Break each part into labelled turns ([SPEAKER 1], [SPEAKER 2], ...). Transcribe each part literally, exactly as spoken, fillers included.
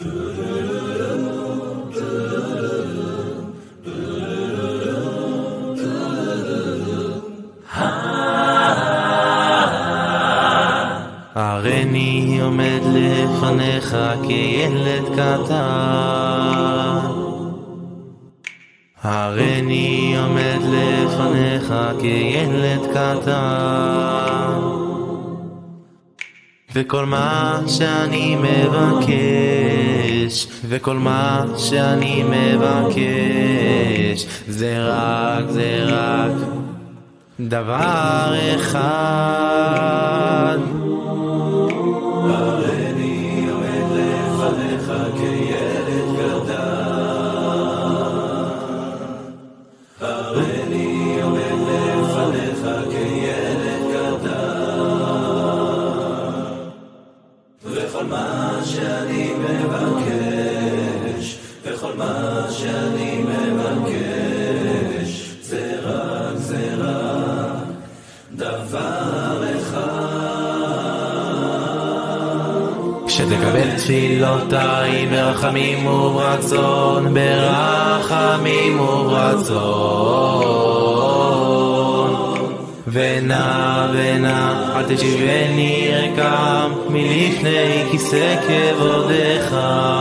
[SPEAKER 1] הריני עומד לפניך כילד קטן, הריני עומד לפניך כילד קטן, וכל מה שאני מבקש, וכל מה שאני מבקש, זה רק, זה רק דבר אחד.
[SPEAKER 2] הריני עומד לפניך כילד קטן, הריני עומד לפניך כילד קטן, וכל מה שאני מבקש, וכל מה שאני מבקש, זה רק, זה רק דבר אחד.
[SPEAKER 1] שתקבל תפילותיי ברחמים וברצון, ברחמים וברצון, ונע ונע אל תשיבני ריקם מלפני כיסא כבודך.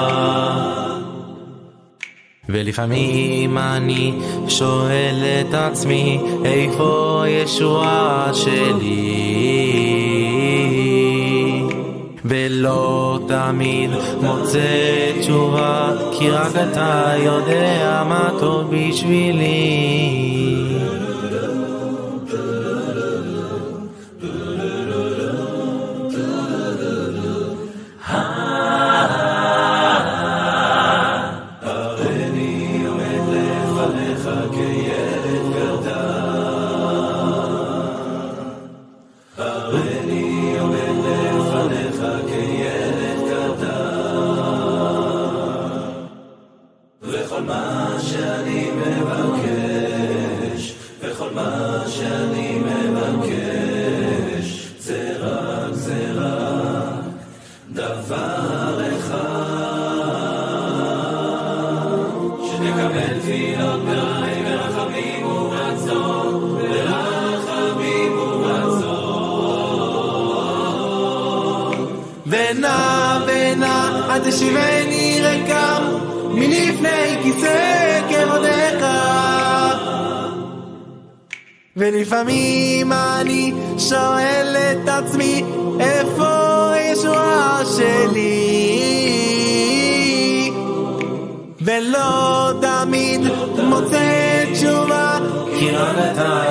[SPEAKER 1] ולפעמים אני שואל את עצמי איפה ישועה שלי, ולא תמיד מוצא תשובה, כי רק אתה יודע מה טוב בשבילי.
[SPEAKER 2] הריני עומד לפניך כילד קטן, הריני עומד לפניך כילד קטן, וכל מה שאני מבקש, וכל מה שאני מבקש, זה רק, זה רק דבר אחד. שתקבל תפילותיי ברחמים וברצון, ברחמים וברצון,
[SPEAKER 1] ונע ונע עד תשיבני ריקם מלפני כיסא כבודך. ולפעמים אני שואל את עצמי איפה ישועה שלי, ולא תמיד מוצא תשובה, כי רק אתה